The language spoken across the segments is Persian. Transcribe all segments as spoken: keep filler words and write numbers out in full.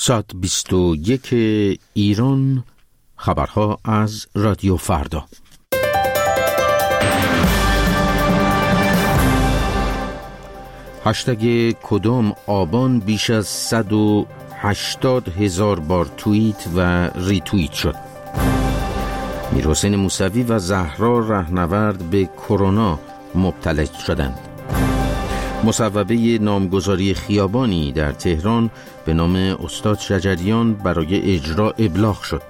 صد و بیست و یک ایران، خبرها از رادیو فردا. هشتگ کدام آبان بیش از صد و هشتاد هزار بار توییت و ریتوییت شد. میرحسین موسوی و زهرا رهنورد به کرونا مبتلا شدند. مصوبه نامگذاری خیابانی در تهران به نام استاد شجریان برای اجرا ابلاغ شد.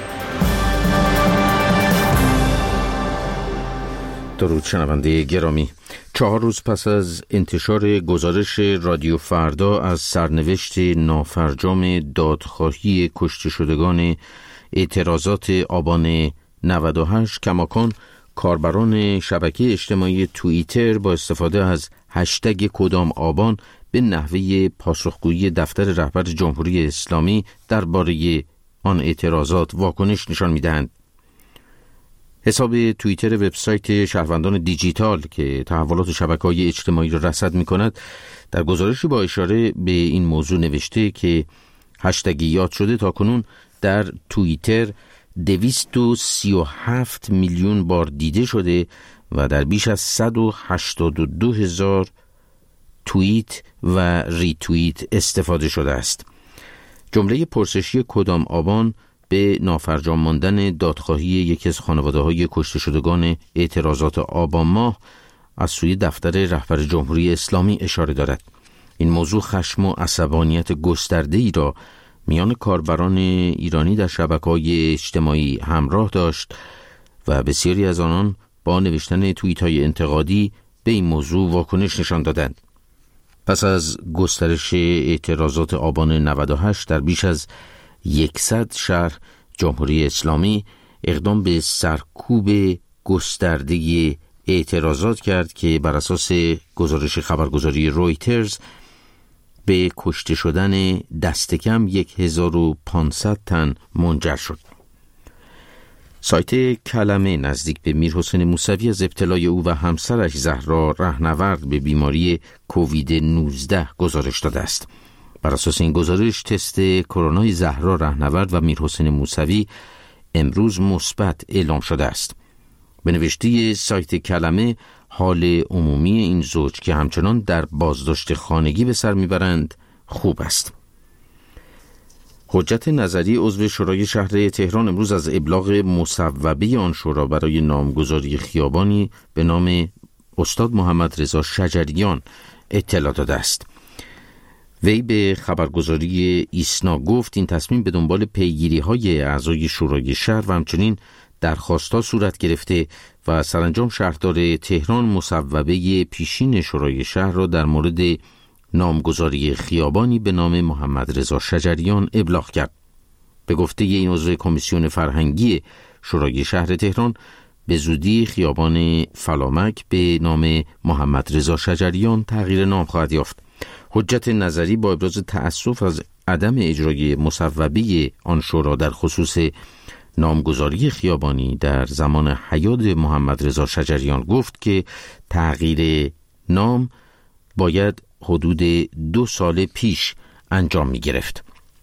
درود شنونده گرامی، چهار روز پس از انتشار گزارش رادیو فردا از سرنوشت نافرجام دادخواهی کشته شدگان اعتراضات آبان نود و هشت، کماکان کاربران شبکه اجتماعی توییتر با استفاده از هشتگ کدام آبان به نحوه پاسخگویی دفتر رهبر جمهوری اسلامی درباره آن اعتراضات واکنش نشان می‌دهند. حساب توییتر وبسایت شهروندان دیجیتال که تحولات شبکه‌های اجتماعی را رصد می‌کند، در گزارشی با اشاره به این موضوع نوشته که هشتگ یاد شده تاکنون در توییتر دویست و سی و هفت میلیون بار دیده شده و در بیش از صد و هشتاد و دو هزار توییت و ریتوییت استفاده شده است. جمله پرسشی کدام آبان به نافرجام ماندن دادخواهی یکی از خانواده‌های کشته شدگان اعتراضات آبان ماه از سوی دفتر رهبر جمهوری اسلامی اشاره دارد. این موضوع خشم و عصبانیت گسترده‌ای را میان کاربران ایرانی در شبکه‌های اجتماعی همراه داشت و بسیاری از آنان با نوشتن توییت‌های انتقادی به این موضوع واکنش نشان دادند. پس از گسترش اعتراضات آبان نود و هشت در بیش از صد شهر، جمهوری اسلامی اقدام به سرکوب گسترده اعتراضات کرد که بر اساس گزارش خبرگزاری رویترز به کشته شدن دست کم هزار و پانصد تن منجر شد. سایت کلمه نزدیک به میرحسین موسوی از ابتلای او و همسرش زهرا رهنورد به بیماری کووید نوزده گزارش داده است. بر اساس این گزارش تست کرونای زهرا رهنورد و میرحسین موسوی امروز مثبت اعلام شده است. به نوشته سایت کلمه، حال عمومی این زوج که همچنان در بازداشت خانگی به سر میبرند خوب است. حجت نظری عضو شورای شهر تهران امروز از ابلاغ مصوبه آن شورا برای نامگذاری خیابانی به نام استاد محمد رضا شجریان اطلاع داده است. وی به خبرگزاری ایسنا گفت این تصمیم به دنبال پیگیری‌های اعضای شورای شهر و همچنین درخواست‌ها صورت گرفته و سرانجام شهردار تهران مصوبه پیشین شورای شهر را در مورد نامگذاری خیابانی به نام محمد رضا شجریان ابلاغ کرد. به گفته این عضو کمیسیون فرهنگی شورای شهر تهران، به زودی خیابان فلامک به نام محمد رضا شجریان تغییر نام خواهد یافت. حجت نظری با ابراز تأسف از عدم اجرای مصوبه آن شورا در خصوص نامگذاری خیابانی در زمان حیات محمد رضا شجریان گفت که تغییر نام باید حدود دو سال پیش انجام می گرفت.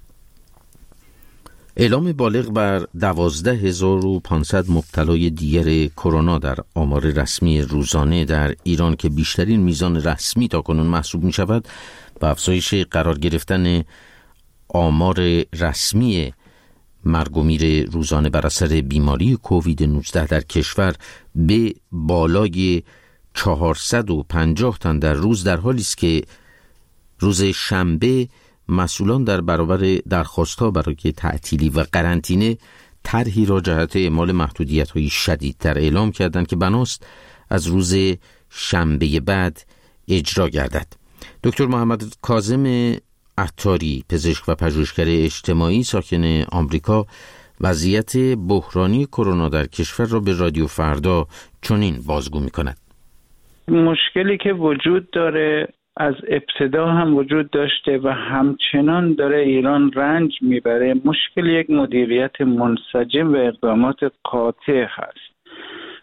اعلام بالغ بر دوازده هزار و پانصد مبتلای دیگر کرونا در آمار رسمی روزانه در ایران که بیشترین میزان رسمی تاکنون محسوب می شود و افزایش قرار گرفتن آمار رسمی مرگ و میر روزانه بر اثر بیماری کووید نوزده در کشور به بالای چهارصد و پنجاه تن در روز، در حالی است که روز شنبه مسئولان در برابر درخواست‌ها برای تعطیلی و قرنطینه طرحی را جهت اعمال محدودیت‌های شدیدتر اعلام کردند که بناست از روز شنبه بعد اجرا گردد. دکتر محمد کاظم عطاری، پزشک و پژوهشگر اجتماعی ساکن آمریکا، وضعیت بحرانی کرونا در کشور را به رادیو فردا چنین بازگو می‌کند. مشکلی که وجود داره از ابتدا هم وجود داشته و همچنان داره ایران رنج میبره. مشکل یک مدیریت منسجم و اقدامات قاطع هست.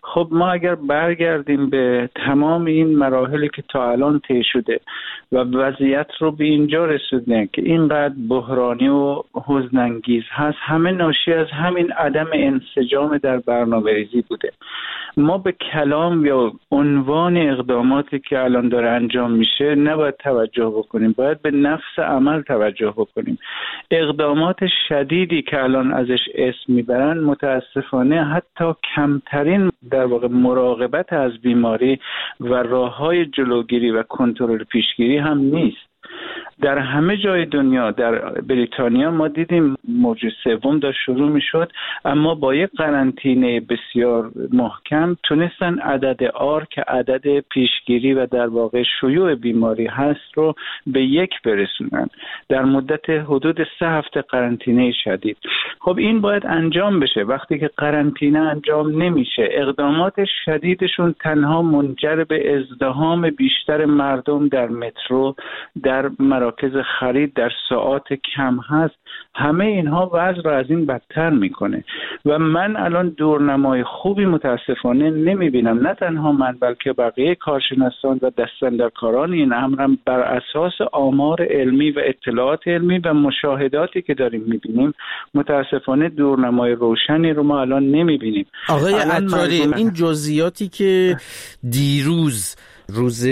خب ما اگر برگردیم به تمام این مراحلی که تا الان طی شده و وضعیت رو به اینجا رسوندن که اینقدر بحرانی و حزن‌انگیز هست، همه ناشی از همین عدم انسجام در برنامه‌ریزی بوده. ما به کلام یا عنوان اقداماتی که الان داره انجام میشه نباید توجه بکنیم، باید به نفس عمل توجه بکنیم. اقدامات شدیدی که الان ازش اسم میبرن متاسفانه حتی کمترین در واقع مراقبت از بیماری و راههای جلوگیری و کنترل پیشگیری هم نیست. در همه جای دنیا، در بریتانیا ما دیدیم موج سوم داشت شروع میشد، اما با یک قرنطینه بسیار محکم تونستن عدد آر که عدد پیشگیری و در واقع شیوع بیماری هست رو به یک برسونن در مدت حدود سه هفته قرنطینه شدید. خب این باید انجام بشه. وقتی که قرنطینه انجام نمیشه، اقدامات شدیدشون تنها منجر به ازدحام بیشتر مردم در مترو، در مراکز خرید در ساعات کم هست، همه اینها وضع را از این بدتر میکنه. و من الان دورنمای خوبی متاسفانه نمیبینم، نه تنها من بلکه بقیه کارشناسان و دستاندرکاران این امرم بر اساس آمار علمی و اطلاعات علمی و مشاهداتی که داریم میبینیم متاسفانه دورنمای روشنی رو ما الان نمیبینیم. آقای عطاری، این جزئیاتی که دیروز روز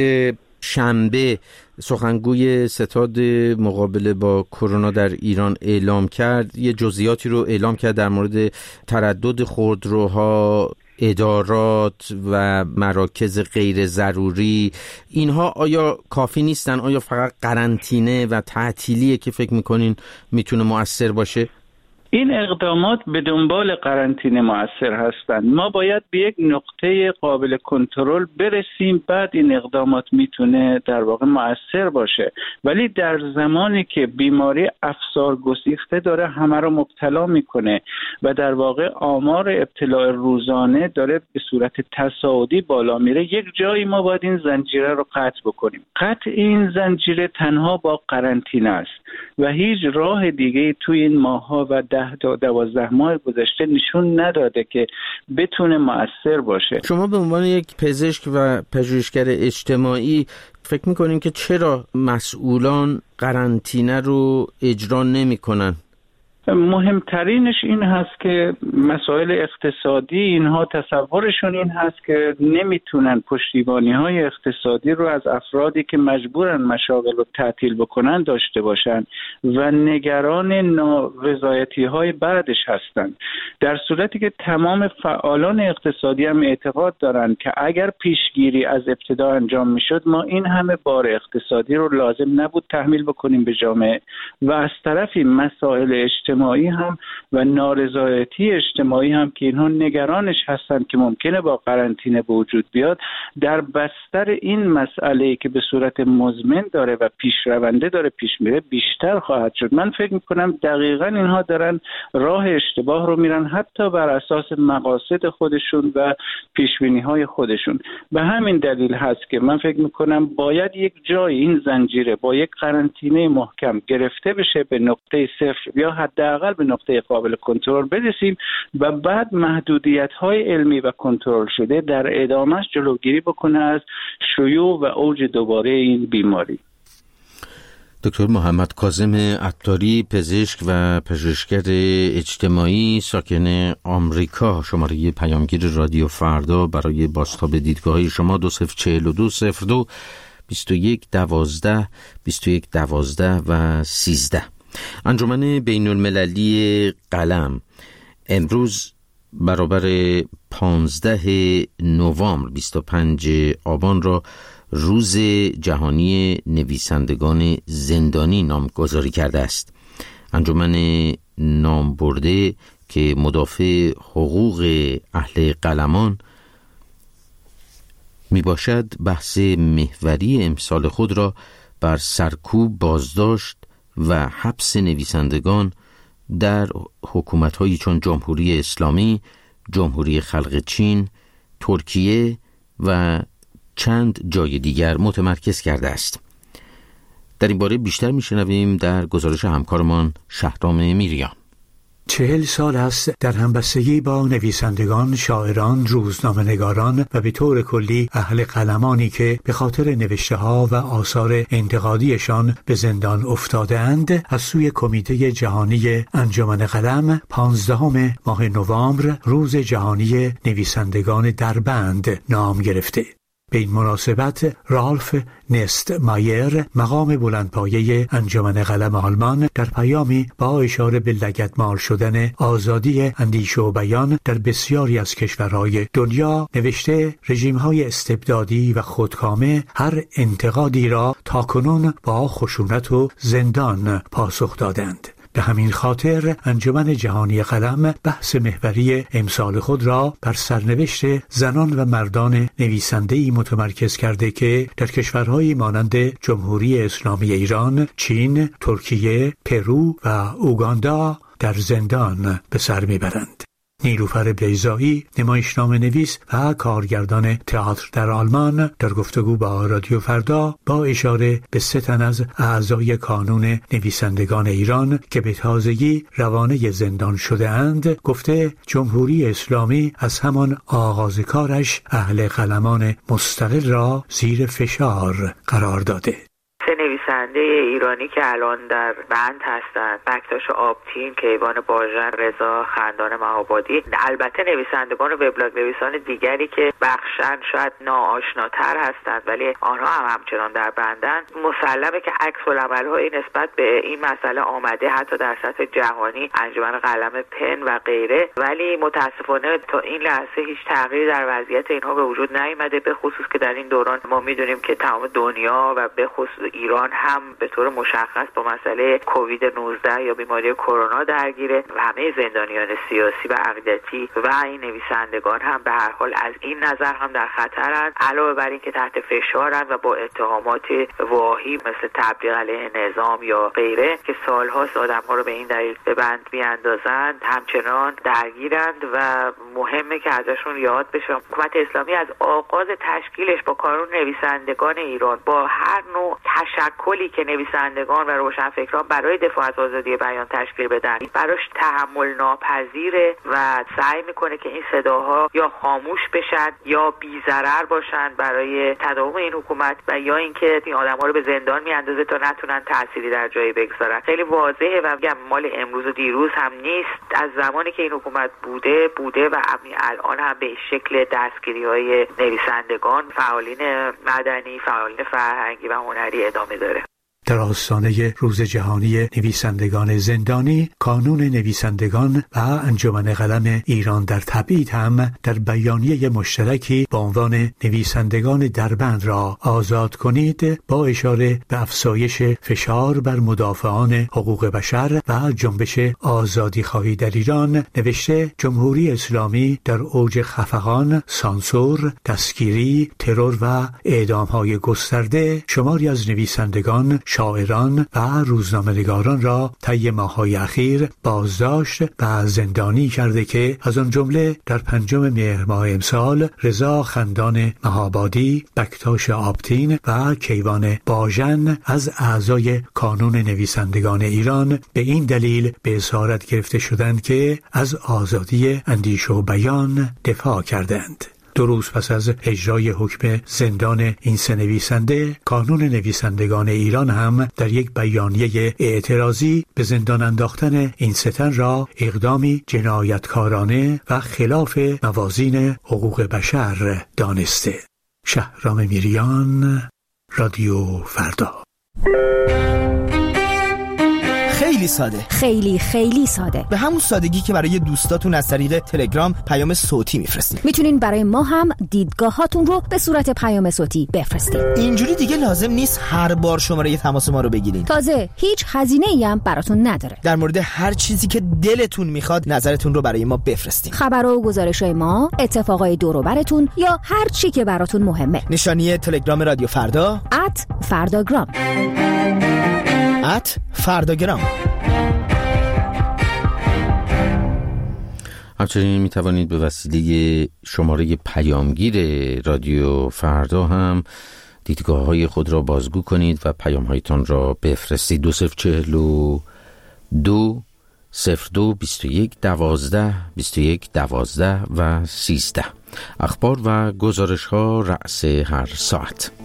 شنبه سخنگوی ستاد مقابله با کرونا در ایران اعلام کرد، یه جزئیاتی رو اعلام کرد در مورد تردد خودروها، ادارات و مراکز غیر ضروری. اینها آیا کافی نیستن؟ آیا فقط قرنطینه و تعطیلیه که فکر میکنین میتونه مؤثر باشه؟ این اقدامات به دنبال قرنطینه مؤثر هستند. ما باید به یک نقطه قابل کنترل برسیم، بعد این اقدامات میتونه در واقع مؤثر باشه. ولی در زمانی که بیماری افسار گسیخته داره همه رو مبتلا میکنه و در واقع آمار ابتلا روزانه داره به صورت تصاعدی بالا میره، یک جایی ما باید این زنجیره رو قطع بکنیم. قطع این زنجیره تنها با قرنطینه است و هیچ راه دیگه توی این ماه‌ها و ده تا دوازده ماه گذشته نشون نداده که بتونه مؤثر باشه. شما به عنوان یک پزشک و پژوهشگر اجتماعی فکر می‌کنین که چرا مسئولان قرنطینه رو اجرا نمی‌کنن؟ مهمترینش این هست که مسائل اقتصادی، اینها تصورشون این هست که نمیتونن پشتیبانی های اقتصادی رو از افرادی که مجبورن مشاغل رو تعطیل بکنن داشته باشن و نگران نارضایتی های بعدش هستن، در صورتی که تمام فعالان اقتصادی هم اعتقاد دارن که اگر پیشگیری از ابتدا انجام میشد ما این همه بار اقتصادی رو لازم نبود تحمیل بکنیم به جامعه. و از طرفی مسائل اجتماعی هم و نارضایتی اجتماعی هم که اینها نگرانش هستن که ممکنه با قرنطینه به وجود بیاد، در بستر این مسئله که به صورت مزمن داره و پیشرونده داره پیش میره بیشتر خواهد شد. من فکر میکنم دقیقاً اینها دارن راه اشتباه رو میرن، حتی بر اساس مقاصد خودشون و پیشبینی های خودشون. به همین دلیل هست که من فکر میکنم باید یک جای این زنجیره با یک قرنطینه محکم گرفته بشه به نقطه صفر یا حداقل به نقطه قابل کنترل برسیم و بعد محدودیت‌های علمی و کنترل شده در ادامهش جلوگیری بکنه از شیوع و اوج دوباره این بیماری. دکتر محمد کاظم عطاری، پزشک و پژوهشگر اجتماعی ساکن آمریکا، شماره پیامگیر رادیو فردا برای بازتاب دیدگاه‌های شما دو صفر چهل و دو صفر دو بیست و یک دوازده بیست و یک دوازده و سیزده. انجمن بین المللی قلم امروز برابر پانزده نوامبر بیست و پنج آبان را روز جهانی نویسندگان زندانی نامگذاری کرده است. انجمن نامبرده که مدافع حقوق اهل قلمان می باشد بحث محوری امسال خود را بر سرکوب، بازداشت و حبس نویسندگان در حکومت‌هایی چون جمهوری اسلامی، جمهوری خلق چین، ترکیه و چند جای دیگر متمرکز کرده است. در این باره بیشتر می‌شنویم در گزارش همکارمان شهرام میریان. چهل سال است در همبستگی با نویسندگان، شاعران، روزنامه‌نگاران و به طور کلی اهل قلمانی که به خاطر نوشته‌ها و آثار انتقادیشان به زندان افتاده‌اند، از سوی کمیته جهانی انجمن قلم پانزدهم ماه نوامبر روز جهانی نویسندگان دربند نام گرفته. به این مناسبت رالف نست مایر، مقام بلندپایه انجمن قلم آلمان، در پیامی با اشاره به لگدمال شدن آزادی اندیشه و بیان در بسیاری از کشورهای دنیا نوشته رژیم‌های استبدادی و خودکامه هر انتقادی را تاکنون با خشونت و زندان پاسخ دادند. به همین خاطر انجمن جهانی قلم بحث محوری امسال خود را بر سرنوشت زنان و مردان نویسنده‌ای متمرکز کرده که در کشورهایی مانند جمهوری اسلامی ایران، چین، ترکیه، پرو و اوگاندا در زندان به سر میبرند. نیلوفر بیضایی، نمایشنامه نویس و کارگردان تئاتر در آلمان، در گفتگو با رادیو فردا با اشاره به سه تن از اعضای کانون نویسندگان ایران که به تازگی روانه زندان شده اند گفته جمهوری اسلامی از همان آغاز کارش اهل قلمان مستقل را زیر فشار قرار داده. سه نویسنده ایرانی که الان در بند هستند، بکتاش آبتین، کیوان باژن، رضا خندان مهابادی، البته نویسندگان و وبلاگ نویسان دیگری که بخشن شاید ناآشناتر هستند ولی آنها هم همچنان در بندند. مسلمه که عکس العمل‌های نسبت به این مسئله آمده حتی در سطح جهانی، انجمن قلم پن و غیره، ولی متاسفانه تا این لحظه هیچ تغییری در وضعیت اینها به وجود نیامده، به خصوص که در این دوران ما میدونیم که تمام دنیا و به خصوص ایران هم به طور مشخص با مسئله کووید نوزده یا بیماری کرونا درگیره و همه زندانیان سیاسی و عقیدتی و این نویسندگان هم به هر حال از این نظر هم در خطرند، علاوه بر این که تحت فشارند و با اتهامات واهی مثل تبلیغ علیه نظام یا غیره که سالهاست آدم‌ها رو به این دلیل به بند میاندازند همچنان درگیرند و مهمه که ازشون یاد بشه. حکومت اسلامی از آغاز تشکیلش با کانون نویسندگان ایران با هر نوع تشکلی که نویسندگان و روشنفکران برای دفاع از آزادی بیان تشکیل بدن براش تحمل ناپذیره و سعی میکنه که این صداها یا خاموش بشن یا بی‌ضرر باشن برای تداوم این حکومت و یا اینکه این آدما رو به زندان میاندازه تا نتونن تأثیری در جایی بگذارن. خیلی واضحه و میگم مال امروز و دیروز هم نیست، از زمانی که این حکومت بوده بوده و الان هم به شکل دستگیری‌های نویسندگان، فعالین مدنی، فعالین فرهنگی و هنری ادامه داره. در آستانه روز جهانی نویسندگان زندانی، کانون نویسندگان و انجمن قلم ایران در تبعید هم در بیانیه مشترکی با عنوان نویسندگان دربند را آزاد کنید با اشاره به افزایش فشار بر مدافعان حقوق بشر و جنبش آزادی خواهی در ایران نوشته جمهوری اسلامی در اوج خفقان، سانسور، دستگیری، ترور و اعدام‌های گسترده شماری از نویسندگان، شاعران و روزنامه‌نگاران را طی ماه‌های اخیر بازداشت و زندانی کرده که از آن جمله در پنجم مهر ماه امسال رضا خندان مهابادی، بکتاش آبتین و کیوان باژن از اعضای کانون نویسندگان ایران به این دلیل به اسارت گرفته شدند که از آزادی اندیشه و بیان دفاع کردند. دو روز پس از اجرای حکم زندان این سه نویسنده، کانون نویسندگان ایران هم در یک بیانیه اعتراضی به زندان انداختن این سه تن را اقدامی جنایتکارانه و خلاف موازین حقوق بشر دانسته. شهرام میریان، رادیو فردا. خیلی ساده، خیلی خیلی ساده، به همون سادگی که برای دوستاتون از طریق تلگرام پیام صوتی میفرستید. میتونین برای ما هم دیدگاهاتون رو به صورت پیام صوتی بفرستید. اینجوری دیگه لازم نیست هر بار شماره تماس ما رو بگیرین. تازه هیچ هزینه‌ای هم براتون نداره. در مورد هر چیزی که دلتون میخواد نظرتون رو برای ما بفرستید. خبر و گزارش‌های ما، اتفاقای دور و براتون یا هر چی که براتون مهمه. نشانی تلگرام رادیو فردا ات فرداگرام ات فرداگرام. همچنین می توانید به وسیله شماره پیامگیر رادیو فردا هم دیدگاه های خود را بازگو کنید و پیام هایتان را بفرستید. دو صفر چهل و دو صفر دو بیست و یک دوازده بیست و یک دوازده و سیزده. اخبار و گزارش ها رأس هر ساعت.